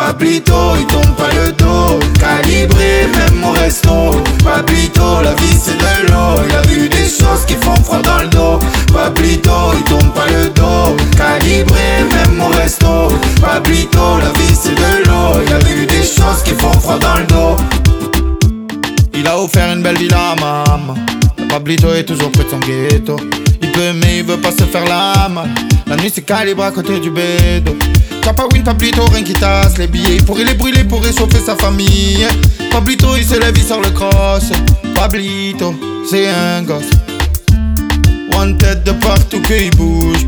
Pablito, il tourne pas le dos. Calibré, même mon resto. Pablito, la vie c'est de l'eau. Il a vu des choses qui font froid dans le dos. Pablito, il tourne pas le dos. Calibré, même mon resto. Pablito, la vie c'est de l'eau. Il a vu des choses qui font froid dans le dos. Il a offert une belle villa à ma maman. Pablito est toujours près de son ghetto. Il peut mais il veut pas se faire la malle. La nuit c'est calibre à côté du bédo. Papa win Pablito, rien qui tasse les billets. Il pourrait les brûler pour réchauffer sa famille. Pablito il se lève, il sort le cross. Pablito, c'est un gosse. One tête de partout qu'il bouge.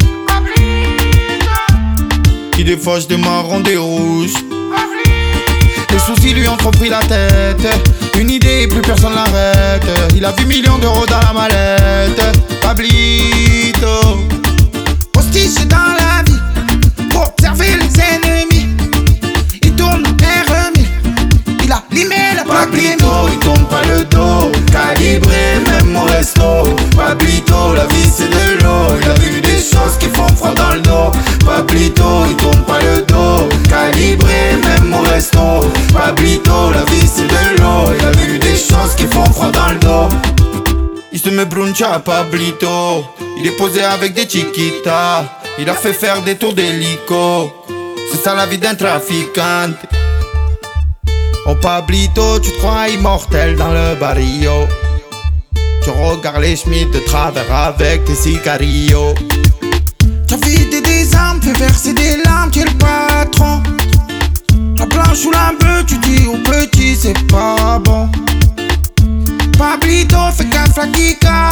Il défauche des marrons, des rouges. Les soucis lui ont trop pris la tête. Une idée et plus personne l'arrête. Il a vu millions d'euros dans la mallette. Pablito, postiche dans la vie pour observer les ennemis. Il tourne R1000. Il a limé la Pablito, il tourne pas le dos. Calibré, même mon resto. Pablito, la vie c'est de l'eau. Il a vu des choses qui font froid dans le dos. Pablito, il tourne pas le dos. Calibré, même mon resto. Pablito, la vie c'est de l'eau. Il a vu des choses qui font froid dans le dos. Il se met bruncha Pablito. Il est posé avec des chiquitas. Il a fait faire des tours d'hélico. C'est ça la vie d'un trafiquant. Oh Pablito, tu te crois immortel dans le barrio. Tu regardes les Schmitt de travers avec tes cigarillos. Tu as vidé des armes, fait verser des larmes, tu es le patron. La blanche ou la bleue, tu dis au petit c'est pas bon. Pablito, fais gaffe la kika.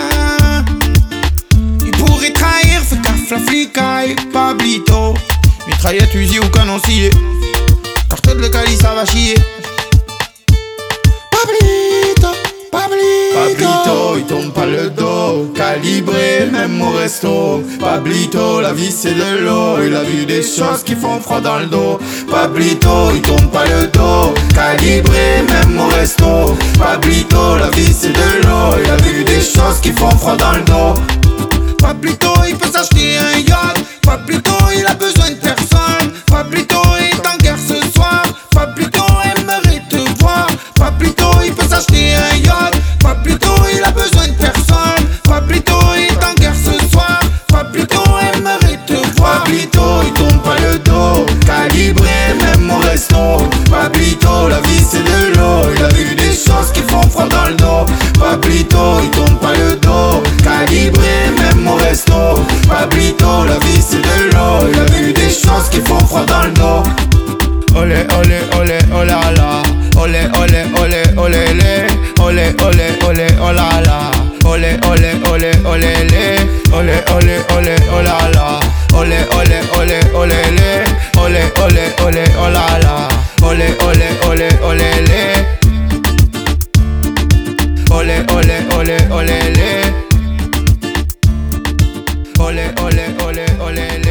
Il pourrait trahir, fais gaffe la flicaille. Pablito, mitraillette, fusil ou canon scié. Cartel de Cali, ça va chier. Pablito, Pablito, il tourne pas le dos. Calibré, même mon resto. Pablito, la vie c'est de l'eau. Il a vu des choses qui font froid dans le dos. Pablito, il tourne pas le dos. Calibré, même mon resto. Pablito, la vie c'est de l'eau. Il a vu des choses qui font froid dans le dos. Pablito, il peut s'acheter un yacht. Pablito, il a besoin de personne. Pablito est en guerre ce soir. Pablito aimerait te voir. Pablito, il peut s'acheter un yacht. Pablito, il a besoin de personne. Pablito est en guerre ce soir. Pablito aimerait te voir. Pablito, il tourne pas le dos. Calibré, même mon resto. Pablito, la vie c'est de l'eau. Il a vu des choses qui font froid dans le dos. Pablito, il tourne pas le dos. Calibré, même mon resto. Pablito, la vie c'est de l'eau. Il a vu des choses qui font froid dans le dos. Olé, olé, olé, oh la la. Olé, olé, olé, olé, lé. Olé, olé, olé, oh la la. Olé, olé, olé, olé, lé. Olé, olé, olé, oh la la. Olé, olé, olé, olé, lé. Olé, olé, olé, oh la la. Olé, olé, olé, olé, lé. Olé, olé, olé, olé, lé. Olé, olé, olé, olé, lé.